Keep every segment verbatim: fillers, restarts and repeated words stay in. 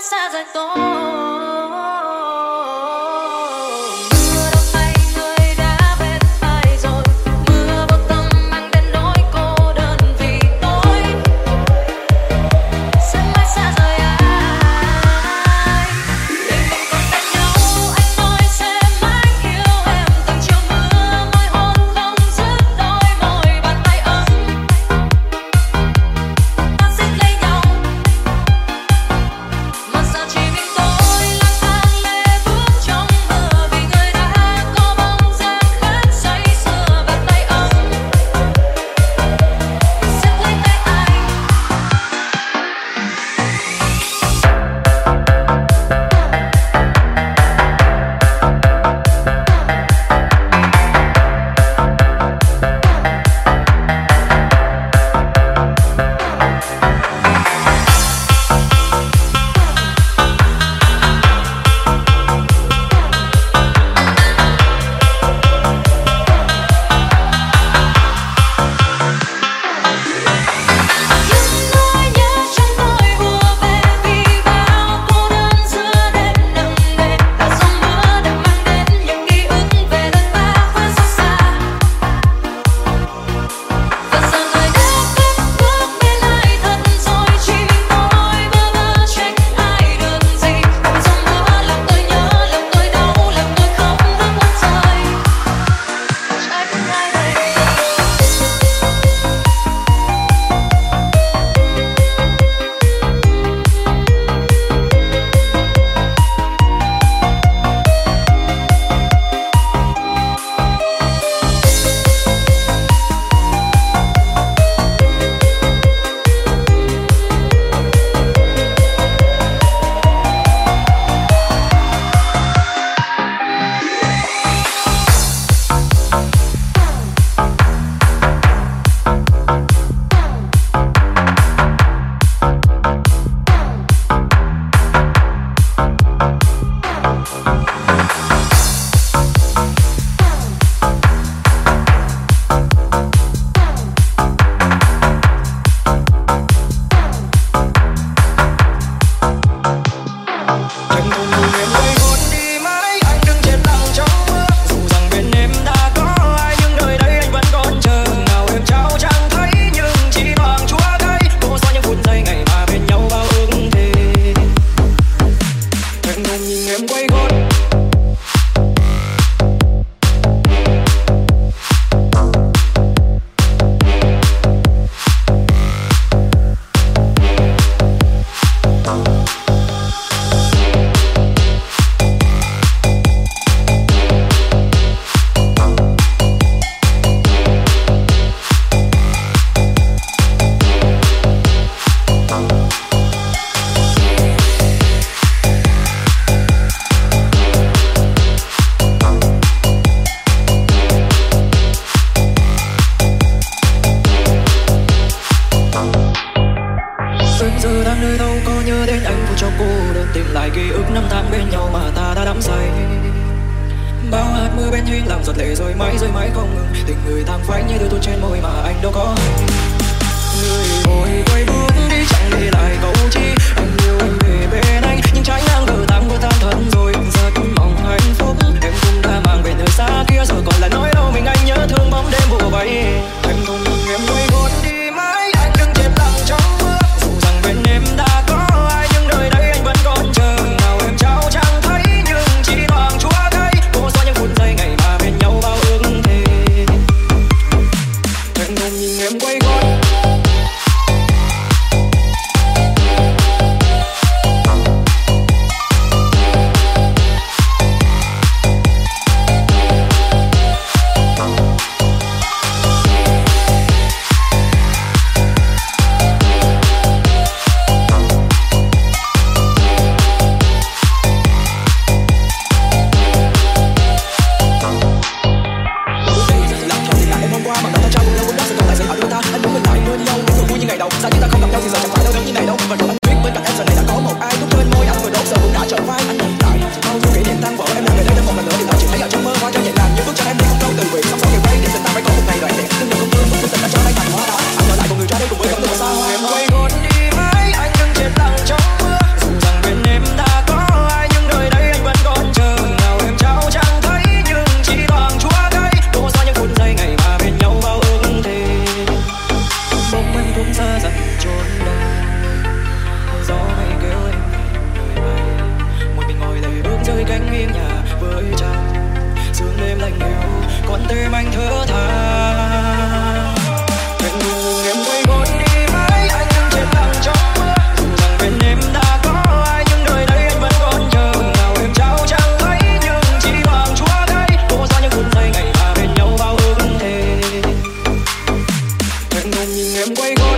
xa rời tôi. tim anh thở than. Hẹn ngừng em quay gót đi mãi, anh đứng trên lặng trong mưa. Dù rằng bên em đã có ai nhưng đời đây anh vẫn còn chờ. Nào em trao chẳng thấy nhưng chỉ bằng chúa thấy. Tô ra những phút giây ngày ta bên nhau bao ước thề. Hẹn ngừng nhìn em quay gót.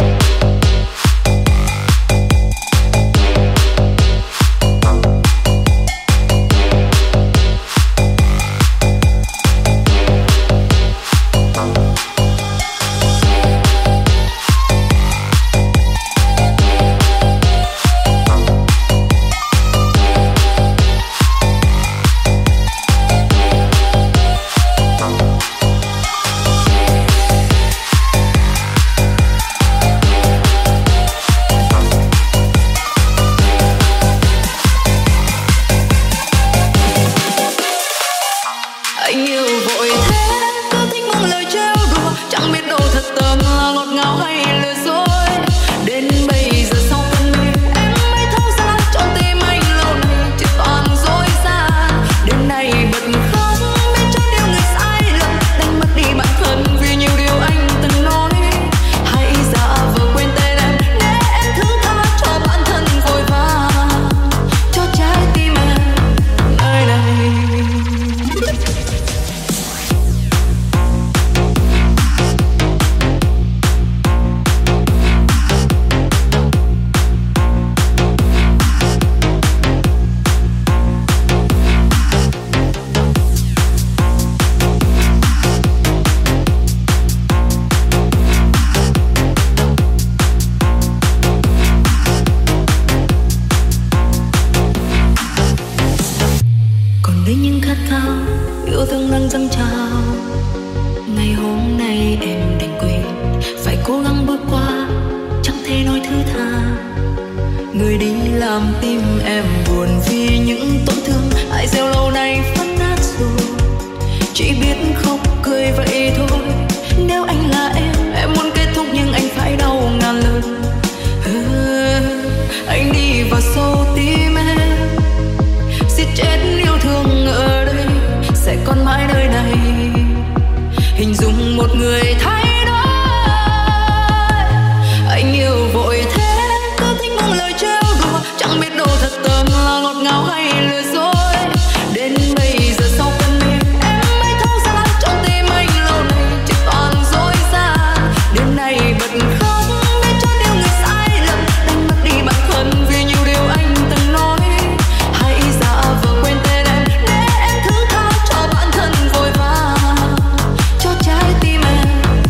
Cho trái tim em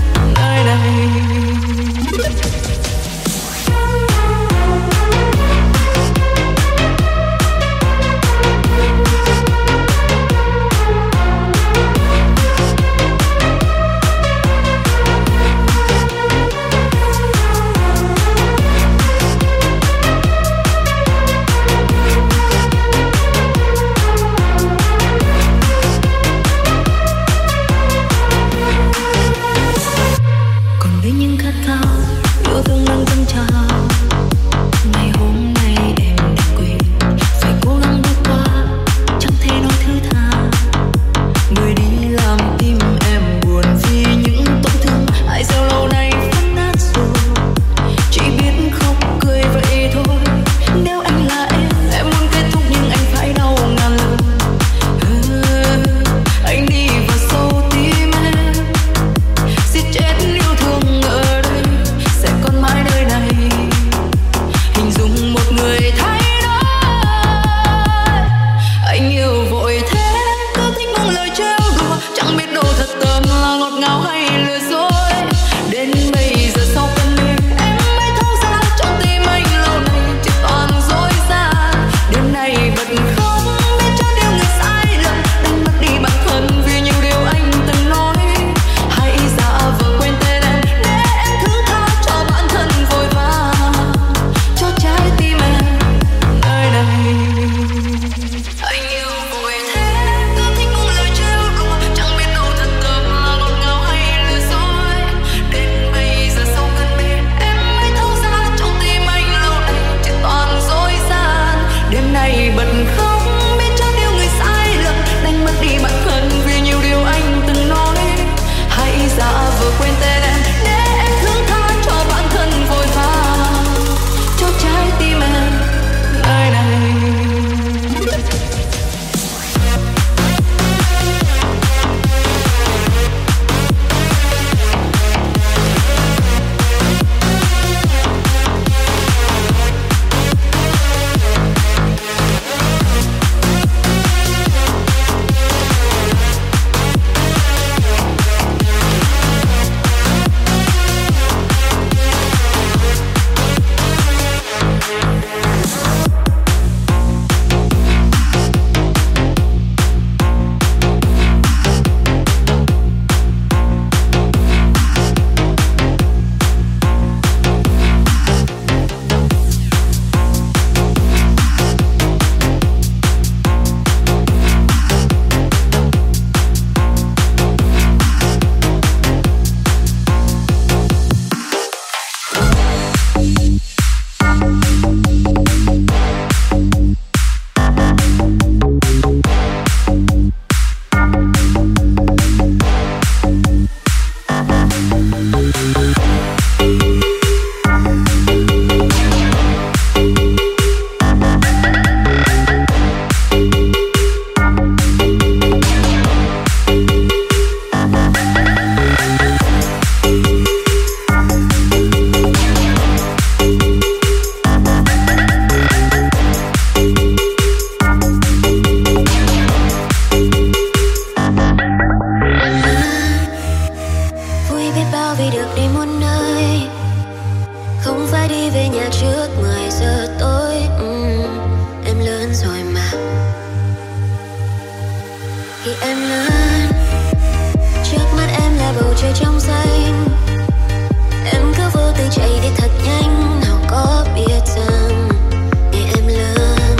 Khi em lớn, trước mắt em là bầu trời trong xanh. Em cứ vô tình chạy đi thật nhanh, nào có biết rằng ngày em lớn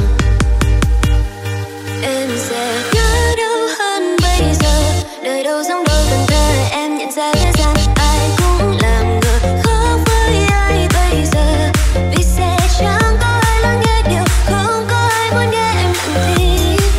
em sẽ nhớ đâu hơn bây giờ. Đời đâu giống đôi từng thơ, em nhận ra thế gian ai cũng làm ngờ. Khó với ai bây giờ, vì sẽ chẳng có ai lắng nghe điều không có ai muốn nghe em lặng thinh.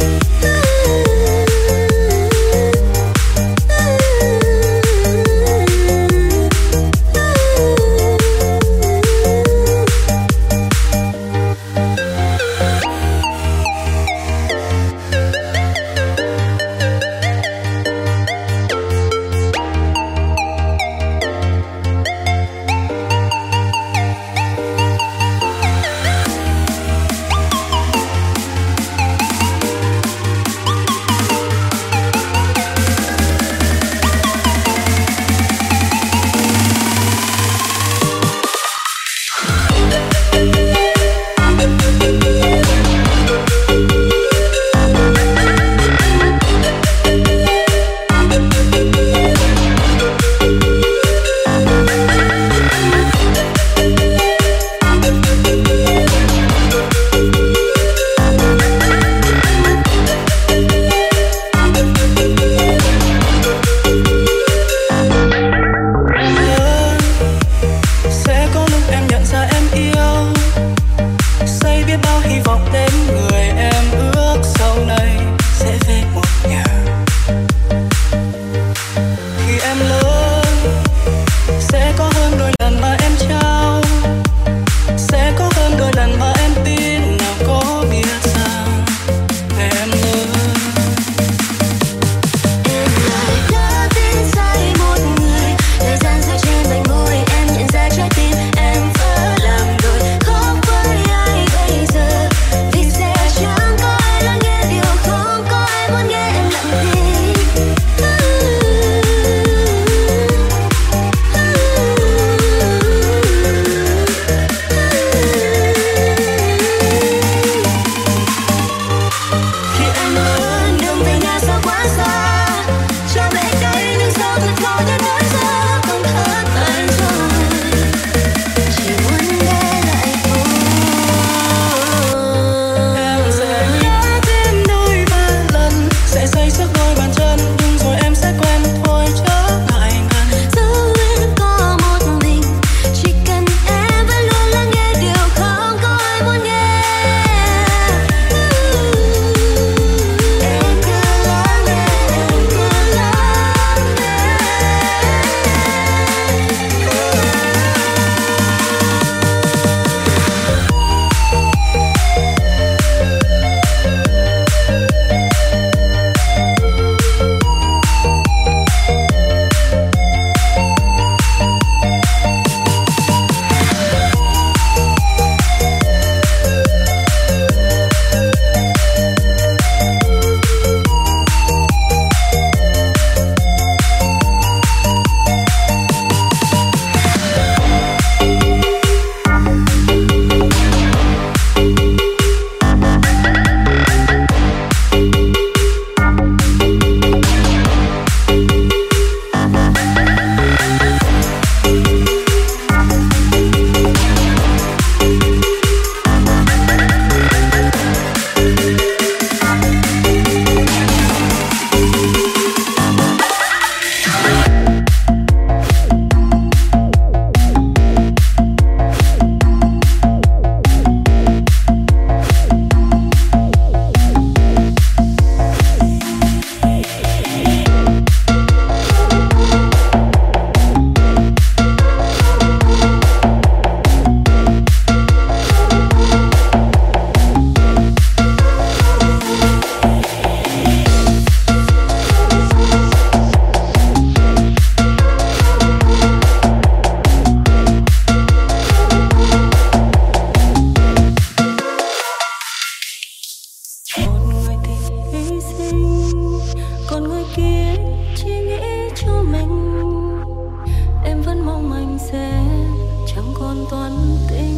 hoàn toàn tình.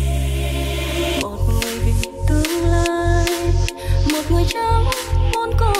Một người vì tương lai, một người chẳng muốn có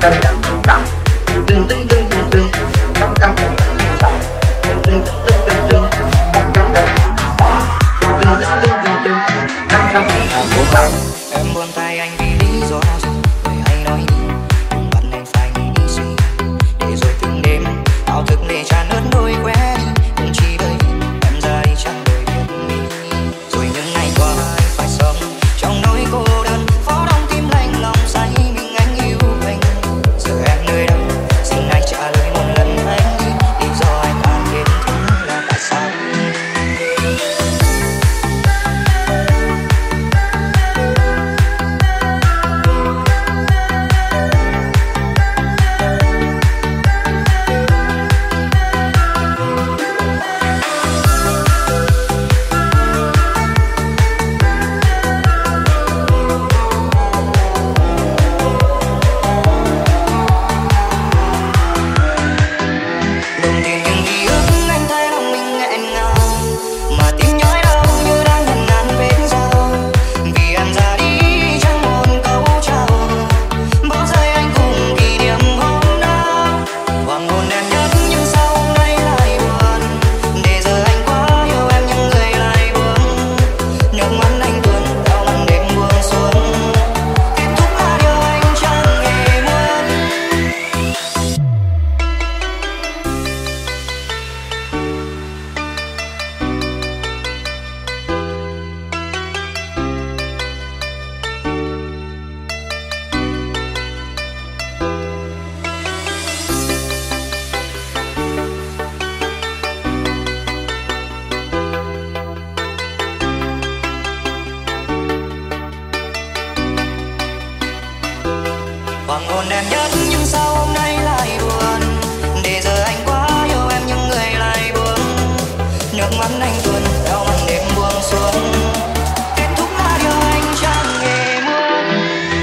Em buông tay anh vì lý do gì? Người hay nói đi, bắt anh phải nghĩ suy. Để rồi từng đêm ảo thức để tràn ớt đôi que đi. Cũng chỉ bởi em ra đi chẳng đời biệt ly. Rồi những ngày qua anh phải sống trong nỗi cô đơn, phó đong tim lạnh lòng say mình anh yêu anh. Giờ em nơi đâu? Xin anh trả lời một lần anh đi. Lý do anh càng đến thứ là tại sao? Hoàng hôn đẹp nhất nhưng sao hôm nay lại buồn. Để giờ anh quá yêu em nhưng người lại buồn. Nước mắt anh tuôn theo màn đêm buông xuống. Kết thúc là điều anh chẳng hề muốn.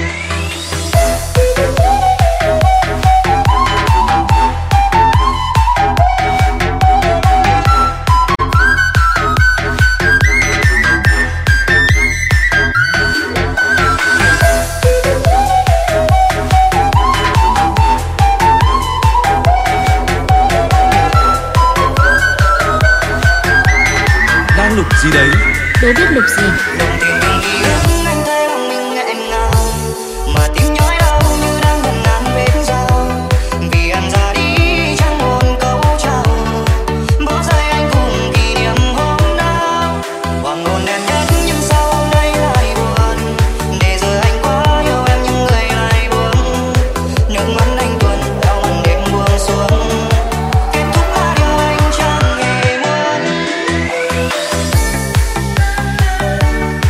Lục gì đấy? Đố biết lục gì? Đồng tiền từng ký ức anh thấy lòng mình nghẹn ngào. Mà tim nhói đau như đang ngần ngàn vết dao. Vì em ra đi chẳng một câu chào. Bỏ rơi anh cùng kỷ niệm hôm nào. Hoàng hôn đẹp nhất nhưng sao hôm nay lại buồn. Để giờ anh quá yêu em nhưng người lại buồn. Nước mắt anh tuôn theo màn đêm buông xuống. Kết thúc là điều anh chẳng hề muốn.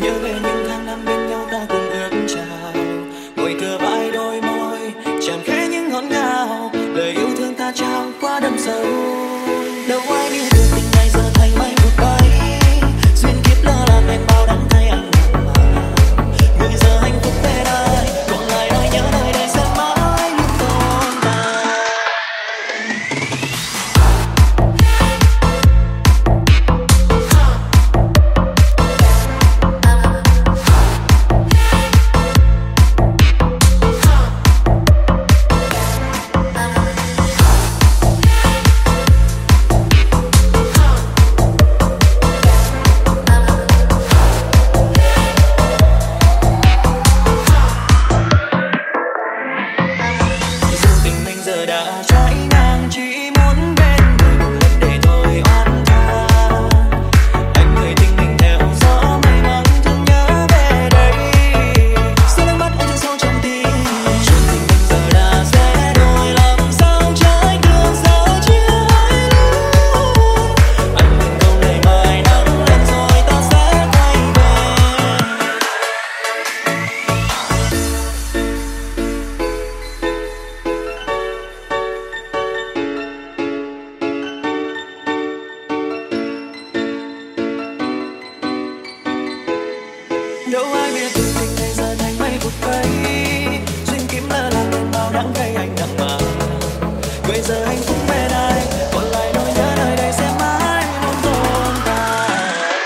nhớ về những tháng năm bên nhau ta cùng ước chào, ngồi tựa vai đôi môi tràn khẽ những ngọt ngào, lời yêu thương ta trao qua đậm sâu. Đâu ai biết được tình này giờ thành mây vụt bay, duyên kiếp lỡ làm em bao đắng cay ăn nặng mà. Bây giờ hạnh phúc bên ai, còn lại nỗi nhớ nơi đây sẽ mãi luôn tồn tại. Đâu ai biết được tình này giờ thành mây vụt bay, duyên kiếp lỡ làm nên bao đắng cay anh nặng mà. Bây giờ hạnh phúc bên ai, còn lại nỗi nhớ nơi đây sẽ mãi luôn tồn tại.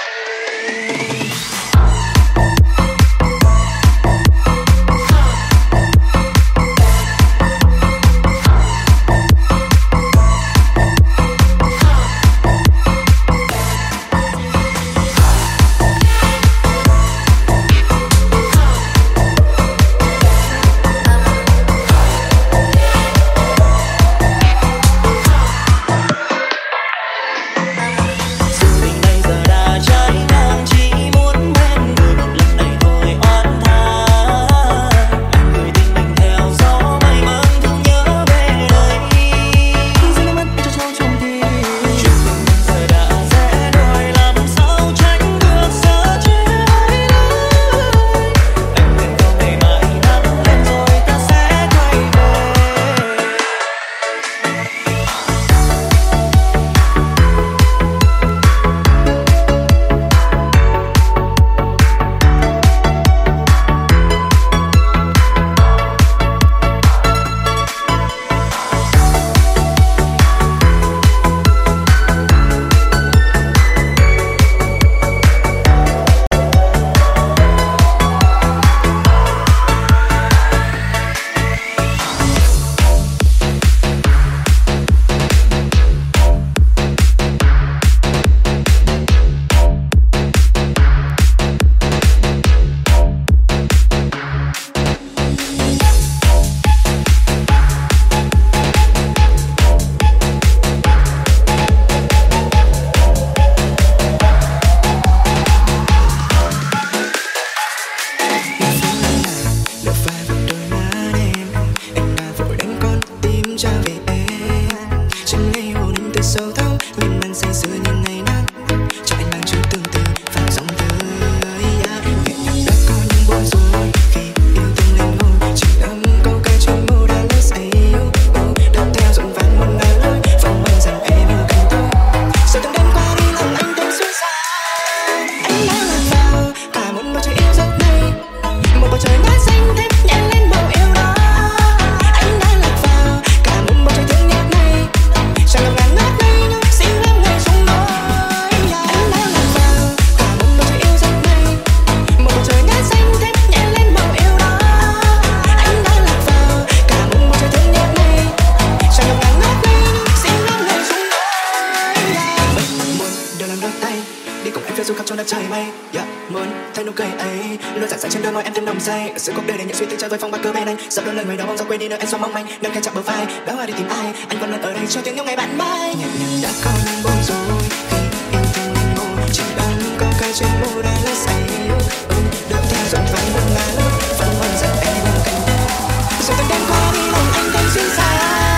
Say sự cuộc đời để những suy tư chơi với phong bạc cơ bên anh, dẫu đôi lời người đó bóng gió quên đi nơi em xóa mong manh, nâng khe chạm bờ vai đã hoa đi tìm ai, anh vẫn luôn ở đây cho tiếng những ngày bạn mai. Nhẹ nhàng đã có những bối rối khi yêu thương mình ngủ, chỉ bằng câu ca trên môi đã lấy say yêu, ừ, được theo dòng vang buồn ngã lúc vẫn vẫn dần em bên cạnh nhau, rồi từng đêm qua đi lòng anh thấy xuyên xa,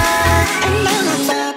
anh đã lạc vào.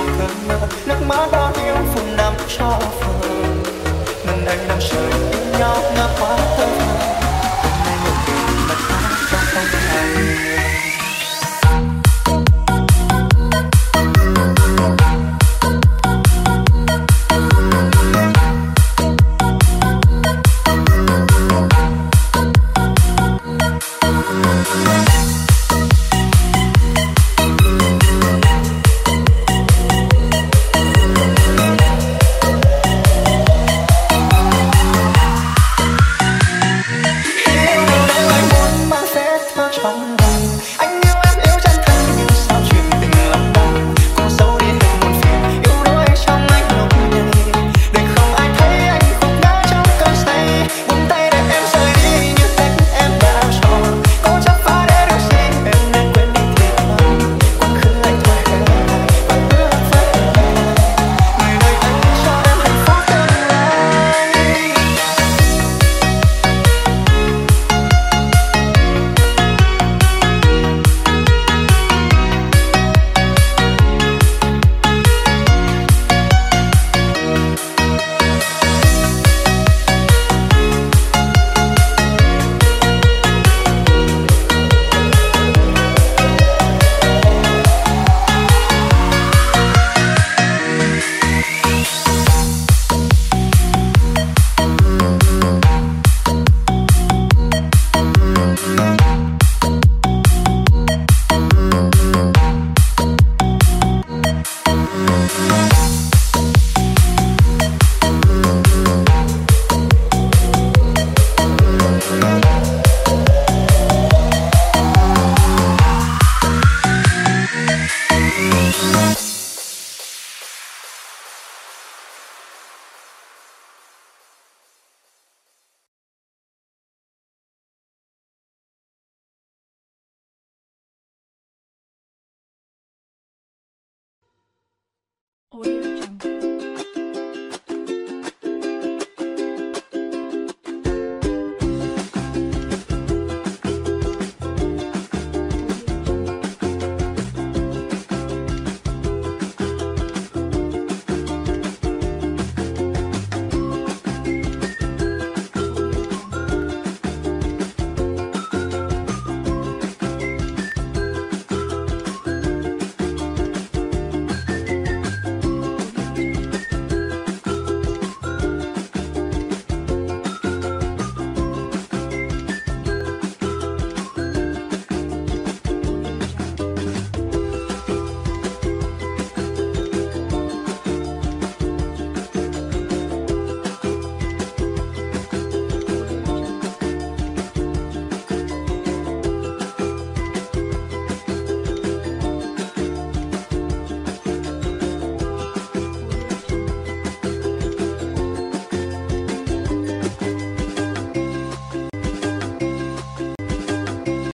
vào cơn mơ, nước mắt bao nhiêu phút năm cho phờ. Ngần ấy năm trời yêu nhau ngỡ quá tơ vờ, hôm nay một mình mất mát trong không thành. Audio